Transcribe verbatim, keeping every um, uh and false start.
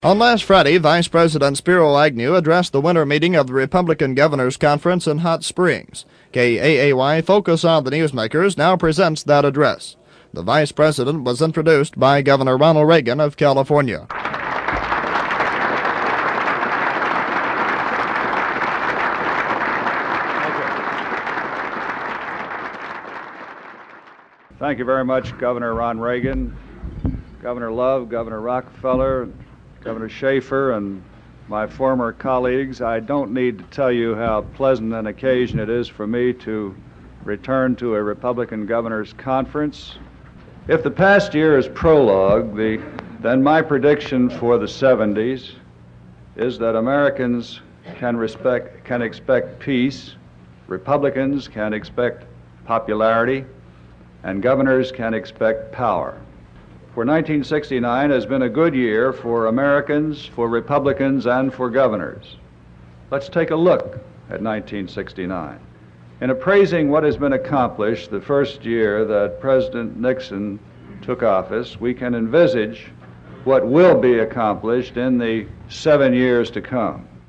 On last Friday, Vice President Spiro Agnew addressed the winter meeting of the Republican Governors Conference in Hot Springs. K A A Y Focus on the Newsmakers now presents that address. The Vice President was introduced by Governor Ronald Reagan of California. Thank you very much, Governor Ron Reagan, Governor Love, Governor Rockefeller, Governor Schaefer, and my former colleagues. I don't need to tell you how pleasant an occasion it is for me to return to a Republican Governors Conference. If the past year is prologue, the, then my prediction for the seventies is that Americans can, respect, can expect peace, Republicans can expect popularity, and governors can expect power. For nineteen sixty-nine has been a good year for Americans, for Republicans, and for governors. Let's take a look at nineteen sixty-nine. In appraising what has been accomplished the first year that President Nixon took office, we can envisage what will be accomplished in the seven years to come.